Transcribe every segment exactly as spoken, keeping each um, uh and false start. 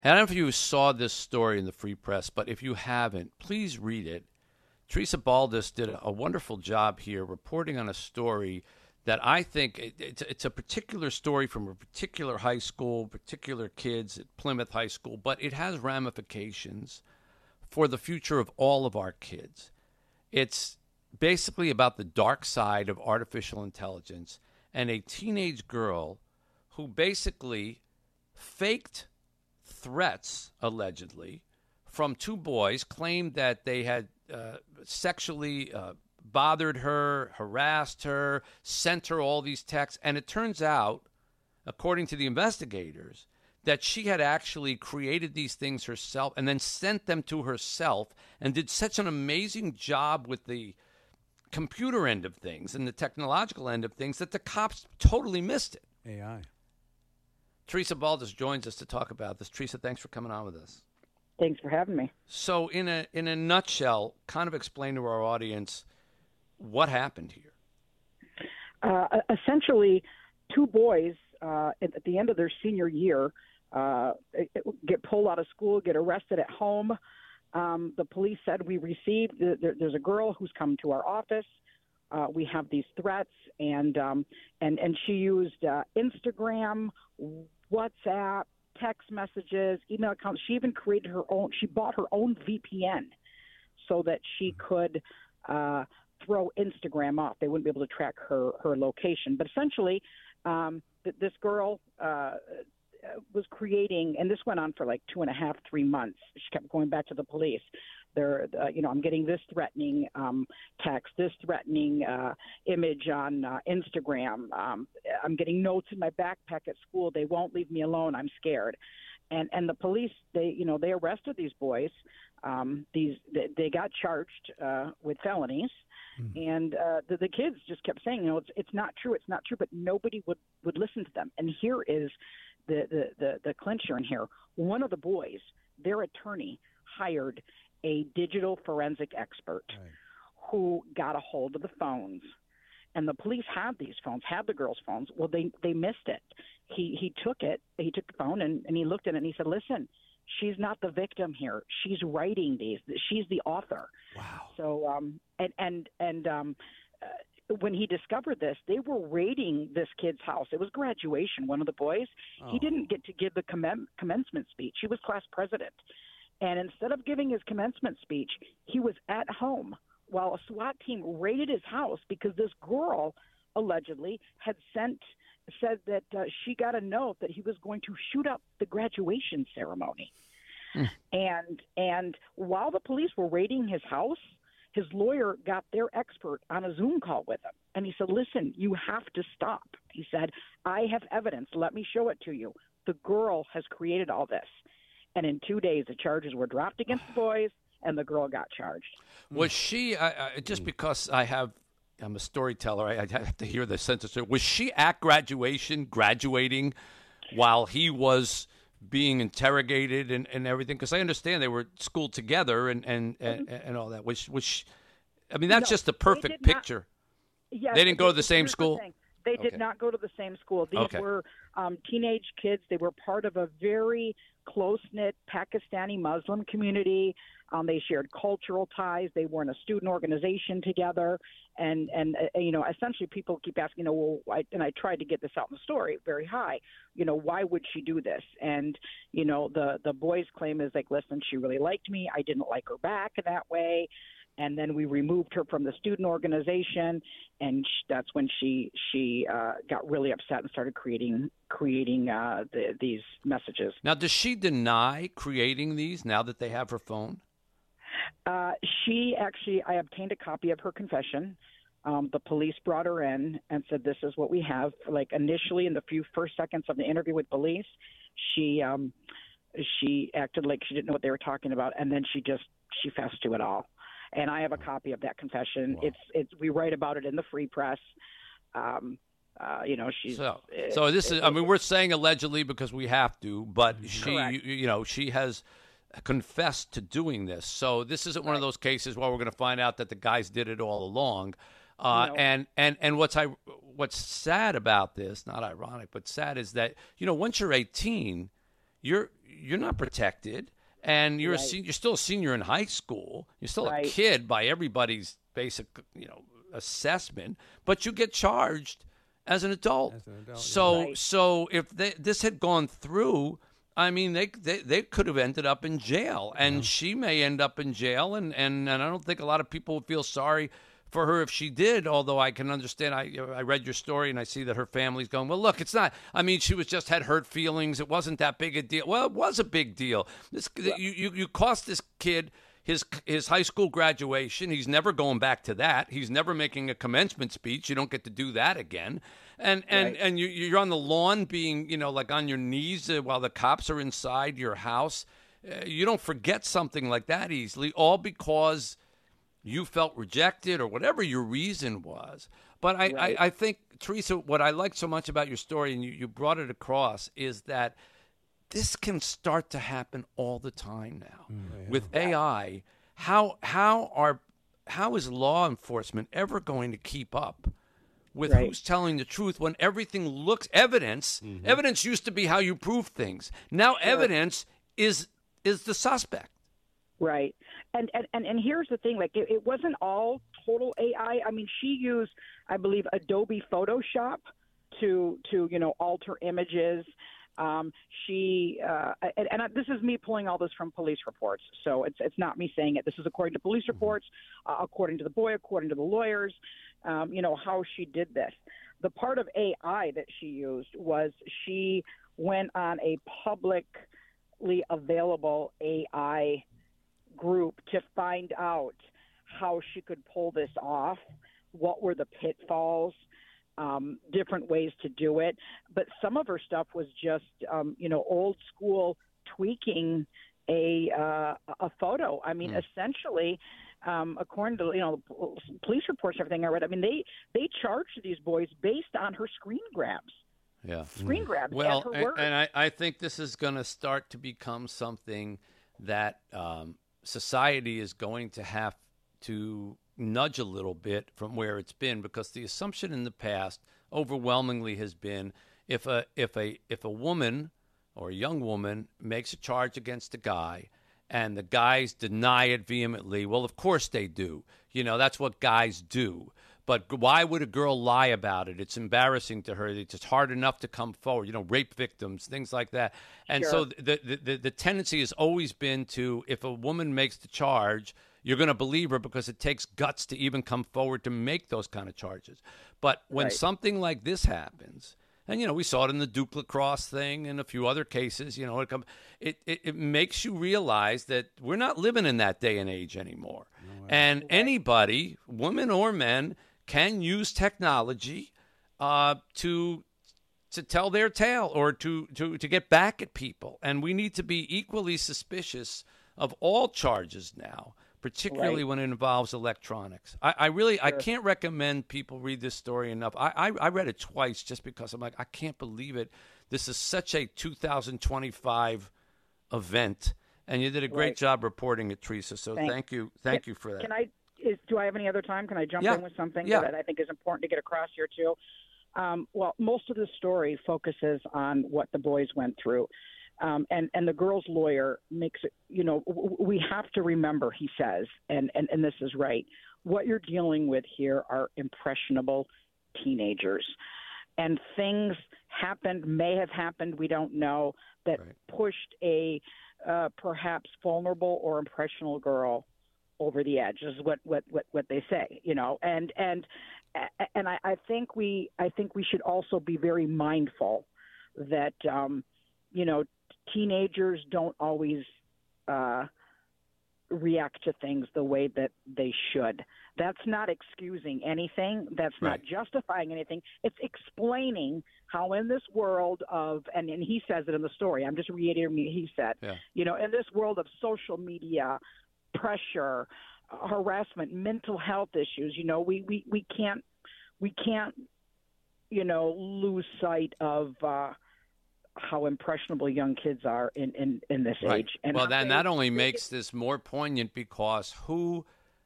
I don't know if you saw this story in the Free Press, but if you haven't, please read it. Teresa Baldus did a wonderful job here reporting on a story that I think it, it's, it's a particular story from a particular high school, particular kids at Plymouth High School, but it has ramifications for the future of all of our kids. It's basically about the dark side of artificial intelligence and a teenage girl who basically faked threats, allegedly, from two boys, claimed that they had uh, sexually uh, bothered her, harassed her, sent her all these texts. And it turns out, according to the investigators, that she had actually created these things herself and then sent them to herself and did such an amazing job with the computer end of things and the technological end of things that the cops totally missed it. A I. Teresa Baldus joins us to talk about this. Teresa, thanks for coming on with us. Thanks for having me. So in a in a nutshell, kind of explain to our audience what happened here. Uh, essentially, two boys uh, at, at the end of their senior year uh, get pulled out of school, get arrested at home. Um, the police said, we received, there, there's a girl who's come to our office. Uh, we have these threats, and um, and and she used uh, Instagram, WhatsApp, text messages, email accounts. She even created her own. She bought her own V P N so that she could uh, throw Instagram off. They wouldn't be able to track her her location. But essentially, um, th- this girl uh, was creating, and this went on for like two and a half, three months. She kept going back to the police. There, uh, you know, I'm getting this threatening um, text, this threatening uh, image on uh, Instagram. Um, I'm getting notes in my backpack at school. They won't leave me alone. I'm scared. And and the police, they, you know, they arrested these boys. Um, these they, they got charged uh, with felonies, mm. and uh, the, the kids just kept saying, you know, it's it's not true, it's not true. But nobody would, would listen to them. And here is the the, the the clincher in here. One of the boys, their attorney, hired a digital forensic expert right. who got a hold of the phones. And the police had these phones, had the girls' phones. Well, they, they missed it. He he took it, he took the phone, and, and he looked at it, and he said, listen, she's not the victim here. She's writing these. She's the author. Wow. So, um, and, and, and um, uh, when he discovered this, they were raiding this kid's house. It was graduation, one of the boys. Oh. He didn't get to give the comm- commencement speech. He was class president. And instead of giving his commencement speech, he was at home while a SWAT team raided his house because this girl allegedly had sent said that uh, she got a note that he was going to shoot up the graduation ceremony. Mm. And and while the police were raiding his house, his lawyer got their expert on a Zoom call with him. And he said, listen, you have to stop. He said, I have evidence. Let me show it to you. The girl has created all this. And in two days, the charges were dropped against the boys, and the girl got charged. Was she, I, I, just because I have, I'm a storyteller, I, I have to hear the sentence. Was she at graduation, graduating, while he was being interrogated and, and everything? Because I understand they were schooled together and, and, and, and all that. Was, was she, I mean, that's no, just the perfect picture. Not, yes, they didn't go to the same school? The they did okay. not go to the same school. These okay. were um, teenage kids. They were part of a very close-knit Pakistani Muslim community. Um, they shared cultural ties. They were in a student organization together. And, and uh, you know, essentially people keep asking, you know, well, why, and I tried to get this out in the story very high, you know, why would she do this? And, you know, the, the boys' claim is like, listen, she really liked me. I didn't like her back that way. And then we removed her from the student organization, and sh- that's when she she uh, got really upset and started creating creating uh, the, these messages. Now, does she deny creating these now that they have her phone? Uh, she actually, I obtained a copy of her confession. Um, the police brought her in and said, "This is what we have." Like initially, in the few first seconds of the interview with police, she um, she acted like she didn't know what they were talking about, and then she just she fessed to it all. And I have a copy of that confession. Wow. It's it's we write about it in the Free Press. Um, uh, you know, she's so. It, so this it, is. I mean, we're saying allegedly because we have to, but she, you, you know, she has confessed to doing this. So this isn't one right. of those cases where we're going to find out that the guys did it all along. Uh, no. And and and what's I what's sad about this, not ironic, but sad, is that you know once you're eighteen, you're you're not protected, and you're Right. a sen- you're still a senior in high school. You're still Right. a kid by everybody's basic, you know, assessment, but you get charged as an adult. As an adult, yeah. so Right. so if they, this had gone through, I mean, they they, they could have ended up in jail, and she may end up in jail, and, and, and I don't think a lot of people would feel sorry for her if she did, although I can understand. I I read your story, and I see that her family's going, well, look, it's not, I mean, she was just had hurt feelings. It wasn't that big a deal. Well, it was a big deal. This you, you, you cost this kid his his high school graduation. He's never going back to that. He's never making a commencement speech. You don't get to do that again. And and, Right. and you, you're on the lawn being, you know, like on your knees uh, while the cops are inside your house. Uh, you don't forget something like that easily, all because you felt rejected or whatever your reason was. But I, Right. I, I think, Teresa, what I like so much about your story, and you, you brought it across, is that this can start to happen all the time now. With A I, how how are how is law enforcement ever going to keep up with Right. who's telling the truth when everything looks evidence evidence used to be how you prove things. Now evidence is is the suspect. Right. And, and, and, and here's the thing, like, it, it wasn't all total A I. I mean, she used, I believe, Adobe Photoshop to, to you know, alter images. Um, she, uh, and, and I, this is me pulling all this from police reports. So it's, it's not me saying it. This is according to police reports, uh, according to the boy, according to the lawyers, um, you know, how she did this. The part of A I that she used was she went on a publicly available A I group to find out how she could pull this off, what were the pitfalls, um, different ways to do it. But some of her stuff was just, um, you know, old school tweaking a uh, a photo. I mean, Mm. essentially, um, according to, you know, police reports and everything I read, I mean, they, they charged these boys based on her screen grabs. Yeah. Screen grabs Well, at her and, word. and I, I think this is going to start to become something that um, society is going to have to nudge a little bit from where it's been, because the assumption in the past overwhelmingly has been if a if a if a woman or a young woman makes a charge against a guy and the guys deny it vehemently, well, of course they do. You know, that's what guys do. But why would a girl lie about it? It's embarrassing to her. It's just hard enough to come forward. You know, rape victims, things like that. And Sure. so the, the the the tendency has always been to, if a woman makes the charge, you're going to believe her because it takes guts to even come forward to make those kind of charges. But when Right. something like this happens, and, you know, we saw it in the Duke lacrosse thing and a few other cases, you know, it, come, it, it, it makes you realize that we're not living in that day and age anymore. And anybody, women or men, can use technology uh, to to tell their tale or to, to, to get back at people. And we need to be equally suspicious of all charges now, particularly Right. when it involves electronics. I, I really I can't recommend people read this story enough. I, I, I read it twice just because I'm like, I can't believe it. This is such a two thousand twenty-five event. And you did a great Right. job reporting it, Teresa. So Thanks. thank you. Thank you for that. Can I? Is, do I have any other time? Can I jump Yeah. in with something Yeah. that I think is important to get across here too? Um, well, most of the story focuses on what the boys went through, um, and and the girl's lawyer makes it. You know, w- we have to remember. He says, and and and this is right. What you're dealing with here are impressionable teenagers, and things happened, may have happened, we don't know, that Right. pushed a uh, perhaps vulnerable or impressionable girl over the edge, is what, what, what, what they say, you know, and and and I, I think we I think we should also be very mindful that um, you know, teenagers don't always uh, react to things the way that they should. That's not excusing anything. That's not Right. justifying anything. It's explaining how in this world of, and, and he says it in the story, I'm just reiterating what he said, Yeah. you know, in this world of social media, pressure, uh, harassment, mental health issues, you know, we, we, we can't, we can't, you know, lose sight of uh, how impressionable young kids are in, in, in this Right. age. And well, how then they- that only they makes this more poignant, because who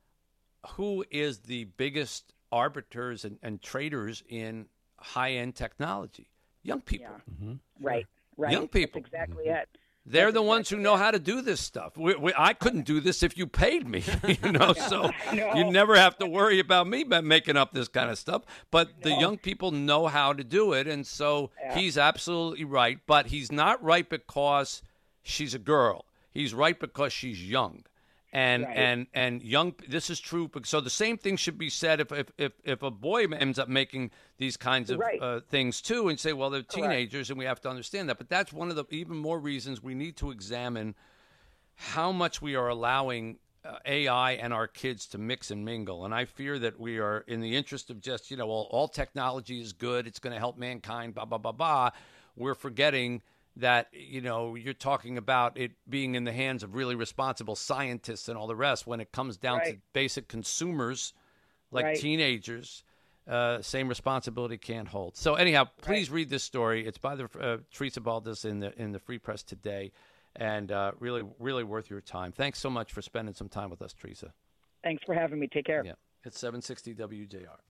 who is the biggest arbiters and, and traders in high-end technology? Young people. Yeah. Right, right. Young people. That's exactly it. They're That's the ones who exactly know it. how to do this stuff. We, we, I couldn't do this if you paid me, you know. So No. you never have to worry about me ba- making up this kind of stuff. But the No. young people know how to do it, and so Yeah. he's absolutely right. But he's not right because she's a girl. He's right because she's young. And Right. and and young. This is true. So the same thing should be said if if if, if a boy ends up making these kinds of Right. uh, things too, and say, well, they're Correct. teenagers, and we have to understand that. But that's one of the even more reasons we need to examine how much we are allowing uh, A I and our kids to mix and mingle. And I fear that we are, in the interest of just, you know, all, all technology is good, it's going to help mankind, blah blah blah blah. We're forgetting that, you know, you're talking about it being in the hands of really responsible scientists and all the rest. When it comes down to Right. basic consumers like Right. teenagers, uh, same responsibility can't hold. So anyhow, please read this story. It's by the uh, Teresa Baldus in the in the Free Press today, and uh, really really worth your time. Thanks so much for spending some time with us, Teresa. Thanks for having me. Take care. Yeah, it's seven sixty W J R.